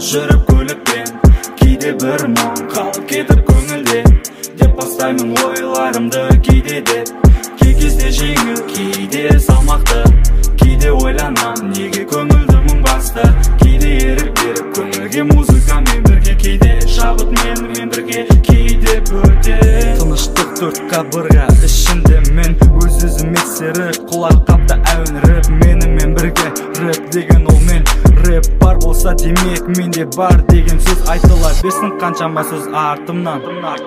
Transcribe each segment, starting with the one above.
жүріп көлікпен, кейде бір мұң қалып кетіп көңілде, деп бастаймын ойларымды кейде деп. Кей кезде жеңіл, кейде салмақты, кейде ойланам неге көңілді мұң басты. Кейде ерік беріп көңілге музыкамен бірге, кейде шабыт менімен бірге, кейде бөте. Тыныштық төрт қабырға ішінде мен өз-өзіме серік, құлақ қапта әуен рэп менімен бірге. Рэп деген ол мен, рэп бар болса демек менде бар деген сөз айтыла берсін қаншама сөз артымнан.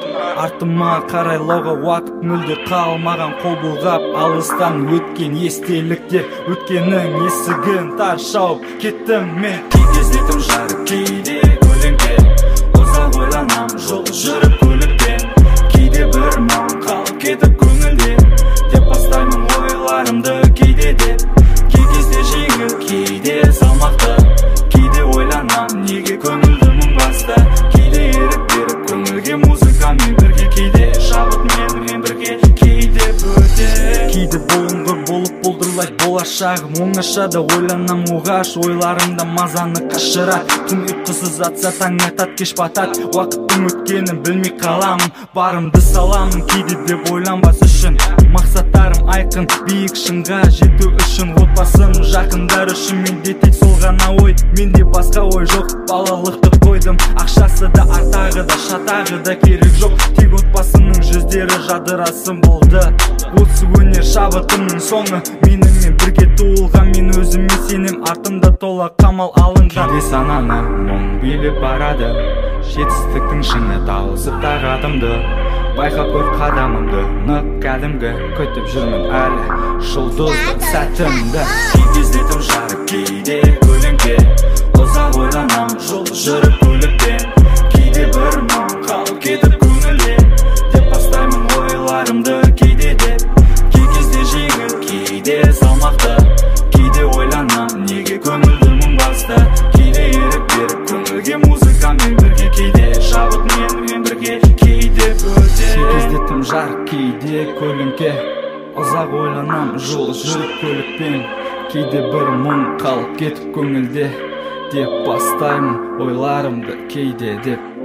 Артыма қарайлауға уақыт мүлде қалмаған, қол бұлғап алыстан өткен естеліктер, өткеннің есігін тар шауып кеттім мен. Кей кезде тым жарық, кейде көлеңке, ұзақ ойланам жол жүріп көлікпен, кейде бір мұң қалып кетіп көңілде, деп бастаймын ойларымды кейде деп. Кей кезде жеңіл, кейде салмақты, кейде ойланам неге көңілді мұң басты. Кейде ерік беріп көңілге музыкамен бірге, кейде шабыт менімен бірге, кейде бөте. Кейде бұлыңғыр болып бұлдырлай болашағым оңашада, ойланам оғаш ойларымда мазаны қашырат. Түн ұйқысыз атса таң атат, кеш батат, уақыттың өткенін білмей қаламын, барымды саламын. Кейде деп ойланбас үшін мақсаттарым айқын, биік шыңға жету үшін, отбасым жақындар үшін менде тек сол ғана ой, менде басқа ой жоқ. Балалықты қойдым, ақшасы да артағы да шатағы да керек жоқ, тек отбасының жүздері жадырасын болды. Осы өнер шабытымның соңы, менімен бірге туылған, мен өзіме сенем, артымда тола қамал алынған. Кейде сананы мұң билеп барады, жетістіктің шыңы тауысып тағатымды, байқап көр қадамымды, нық кәдімгі күтіп жүрмін әлі жұлдызды сәтімді. Кей кезде тым жарық, кейде көлеңке, ұзақ ойланам жол жүріп көлікпен, кейде бір мұң қалып кетіп көңілде, деп бастаймын ойларымды кейде деп. Кей кезде жеңіл, кейде салмақты, кейде ойланам неге көңілді мұң басты. Кейде ерік беріп көңілге музыкамен бірге, кейде шабыт менімен бірге, кейде бөте. Кей кезде тым жарық, кейде көлеңке, ұзақ ойланам жол жүріп көлікпен, кейде бір мұң қалып кетіп көңілде, деп бастаймын ойларымды кейде деп.